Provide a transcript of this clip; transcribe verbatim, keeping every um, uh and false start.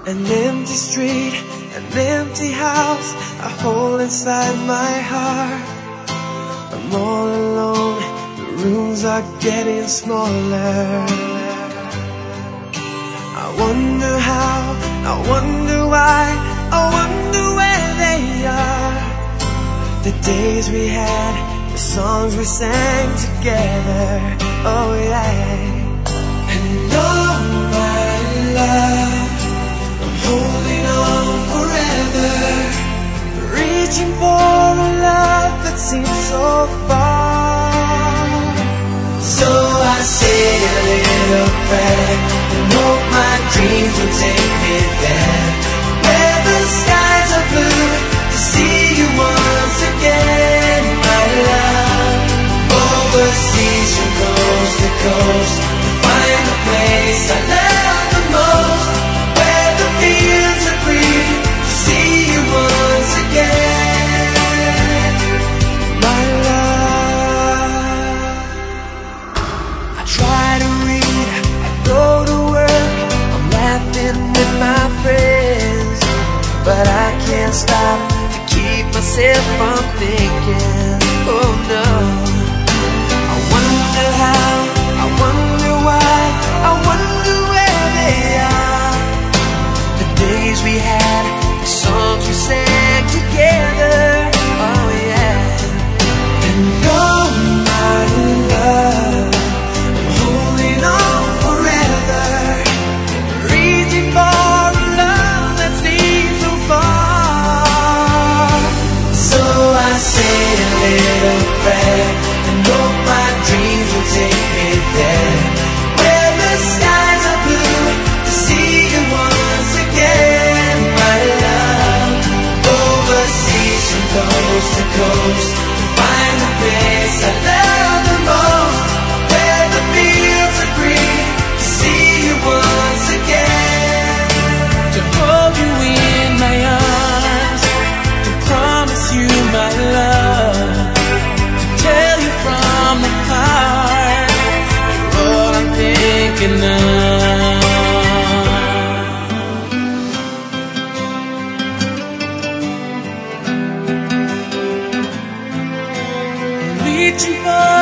An empty street, an empty house I hold inside my heart. I'm all alone, the rooms are getting smaller. I wonder how, I wonder why, I wonder where they are. The days we had, the songs we sang together, oh yeah. And oh my love, I'm holding on forever, reaching for a love that seems so far. So I say a little prayer and hope my dreams will take me there, where the skies are blue, to see you once again, my love. Overseas from coast to coast, to find the place I love the most, where the fields are green, to see you once again, my love. I try to read, I go to work, I'm laughing with my friends, but I can't stop to keep myself from thinking, oh no. I wonder how, I wonder why, I wonder where they are. The days we had, the songs we sang together, oh yeah. And oh my love, I'm holding on forever, reaching for a love that seems so far. So I say a little prayer and hope my dreams will take me there, where the skies are blue, to see you once again, my love. Overseas from coast to coast, to find the place I love the most, where the fields are green, to see you once again, to hold you in my arms, to promise you my love, to tell you from the heart, you're all I'm thinking of. Reaching for